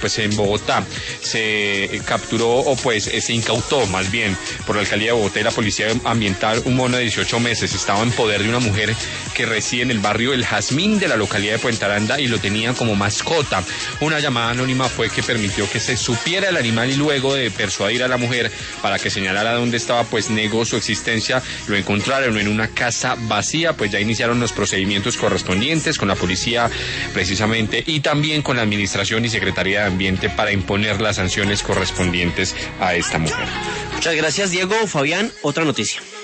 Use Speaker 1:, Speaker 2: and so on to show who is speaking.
Speaker 1: Pues en Bogotá se capturó o pues se incautó más bien por la alcaldía de Bogotá y la policía ambiental un mono de 18 meses. Estaba en poder de una mujer que reside en el barrio El Jazmín de la localidad de Puente Aranda y lo tenía como mascota. Una llamada anónima fue que permitió que se supiera el animal y luego de persuadir a la mujer para que señalara dónde estaba, pues negó su existencia. Lo encontraron en una casa vacía, pues ya iniciaron los procedimientos correspondientes con la policía precisamente y también con la administración y secretaría de Ambiente para imponer las sanciones correspondientes a esta mujer.
Speaker 2: Muchas gracias, Diego. Fabián, otra noticia.